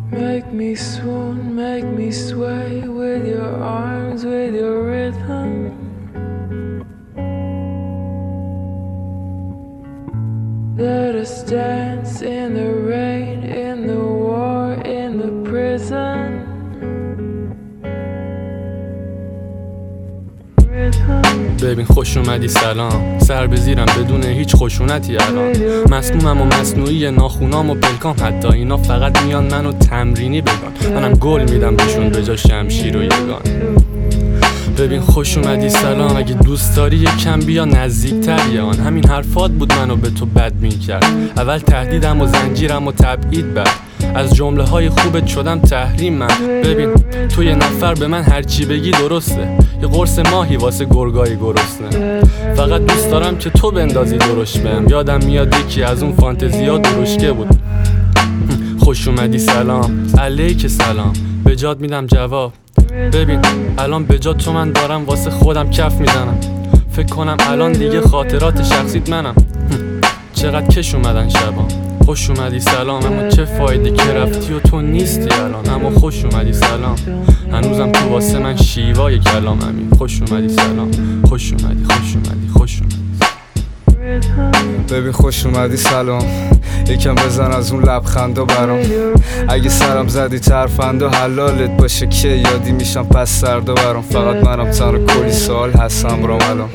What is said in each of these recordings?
Make me swoon, make me sway with your arms, with your rhythm. Let us dance in the rain, in the war, in the prison. ببین خوش اومدی سلام، سر بزیرم بدون هیچ خشونتی الان. مسمومم و مصنوعی ناخونام و پلکام، حتی اینا فقط میان منو تمرینی بگن. منم گل میدم بهشون به جا شمشیر و یگان. ببین خوش اومدی سلام، اگه دوست داری یکم بیا نزدیکتر یه آن. همین حرفات بود منو به تو بد میکرد. اول تهدیدم و زنجیرم و تبعید بعد از جمله های خوبت شدم تحریم من. ببین تو یه نفر به من هرچی بگی درسته، یه قرص ماهی واسه گرگای گرسنه. فقط دوست دارم که تو بندازی درش بهم. یادم میاد یکی از اون فانتزیا درشکه بود. خوش اومدی سلام، علیک سلام، به جات میدم جواب. ببین الان به جات تو من دارم واسه خودم کف میزنم. فکر کنم الان دیگه خاطرات شخصیت منم. چقدر کش اومدن شبام. خوش اومدی سلام، اما چه فایده که رفتی و تو نیستی الان. اما خوش اومدی سلام، هنوزم تو واسه من شیوای کلاممی. خوش اومدی سلام، خوش اومدی، خوش اومدی، خوش اومدی. ببین خوش اومدی سلام، یکم بزن از اون لبخندا برام. اگه سرم زدی ترفندا حلالت باشه که یادی میشم پس سردا برام. فقط منم تنها کلی سوال هستم رام الان،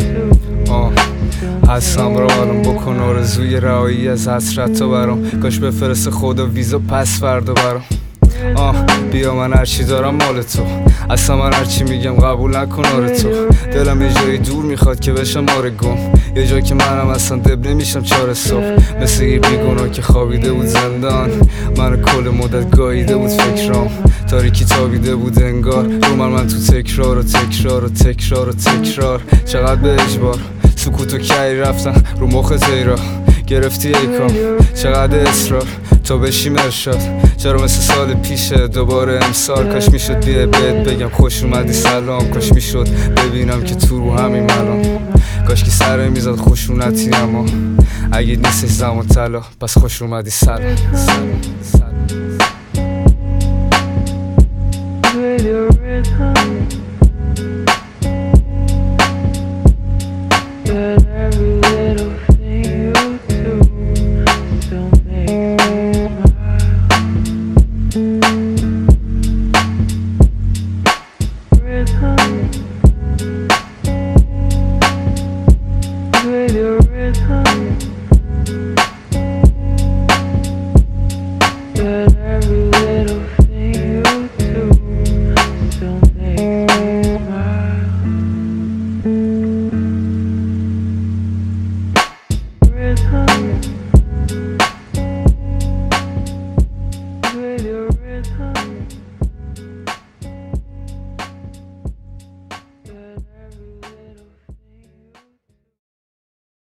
هستم رام الان. بکن آرزوی رهایی از حسرت برام. کاش بفرست خدا ویزا پس فردا برام. بیا من هرچی دارم مال تو، اصلا من هرچی میگم قبول نکن آره تو. دلم یه جایی دور میخواد که بشم آره گم، یه جایی که منم اصلا دب نمیشم 4 صبح. مثل یه بیگناه که خوابیده بود زندان، منو کل مدت گاییده بود فکرام. تاریکی تابیده بود انگار رو من تو تکرار و تکرار و تکرار و تکرار. چقدر به اجبار سکوت و کی رفتن رو مخ تیرا گرفتی ایکام. چقدر اصرار تا بشیم ارشاد، چرا مثل سال پیشه دوباره امسال. کاش میشد بیا بهت بگم خوش اومدی سلام، کاش میشد ببینم که تو رو همین ملام. کاش که سر میزد خشونتی، اما اگه نیستش زمان طلا پس خوش اومدی سلام. With your rhythm, but every little